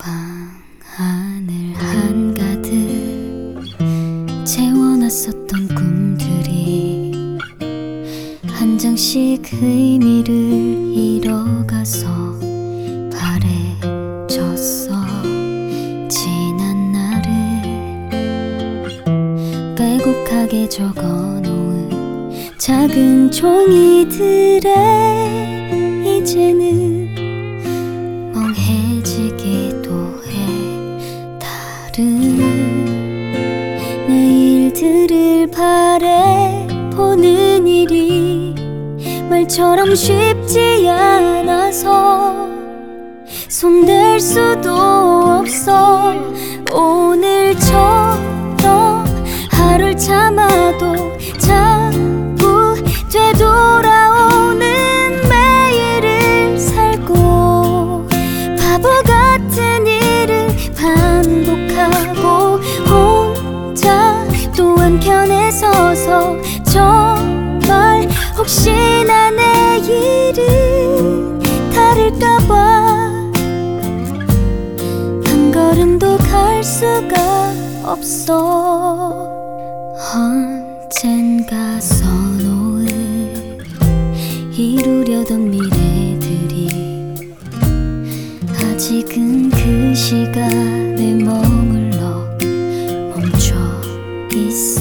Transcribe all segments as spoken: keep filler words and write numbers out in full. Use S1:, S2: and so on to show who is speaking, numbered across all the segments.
S1: 방 하늘 한가득 채워놨었던 꿈들이 한 장씩 의미를 잃어가서 바래졌어. 지난 날을 빼곡하게 적어놓은 작은 종이들에 이제는 멍해지기도 해. 다른 내일들을 바라보는 일이 말처럼 쉽지 않아서 손댈 수도 없어. 오늘처럼 하루를 참아도 자꾸 되돌아오는 매일을 살고 바보 같은 일을 반복하고 혼자 또 한켠에 서서 정말 혹시나 내일은 다를까봐 한 걸음도 갈 수가 없어. 언젠가 써놓은 이루려던 미래들이 아직은 그 시간에 머물러 멈춰 있어.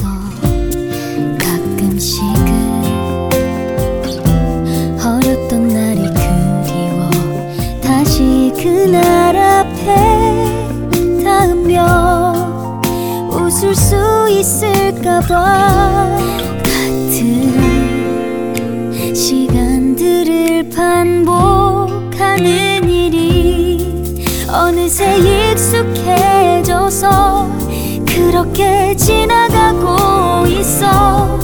S1: 가끔씩은 어렸던 날이 그리워 다시 그날 앞에 닿으며 웃을 수 있을까봐. 같은 시간들을 반복하는 일이 어느새 익숙해져서 그렇게 지나가고 있어.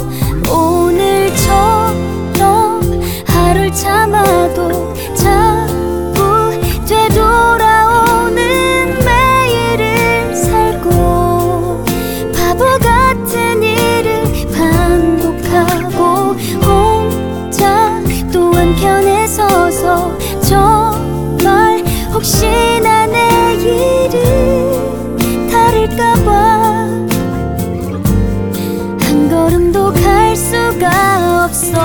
S1: 오늘처럼 하루를 참아도 자꾸 되돌아오는 매일을 살고 바보 같은 일을 반복하고 혼자 또 한켠에 서서 정말 혹시나 내일은 다를까봐 한 걸음도 갈 수가 없어.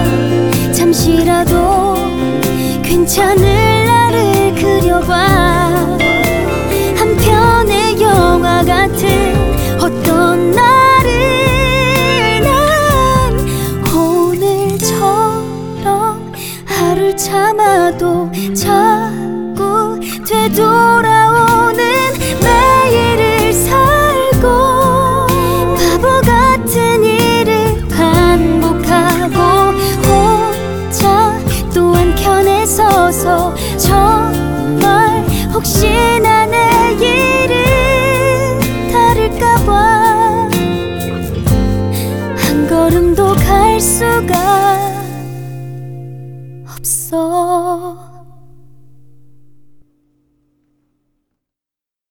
S1: 잠시라도 괜찮을 날을 그려봐. 한 편의 영화 같은 어떤 날을 난 오늘처럼 하루를 참아도 자꾸 되돌아오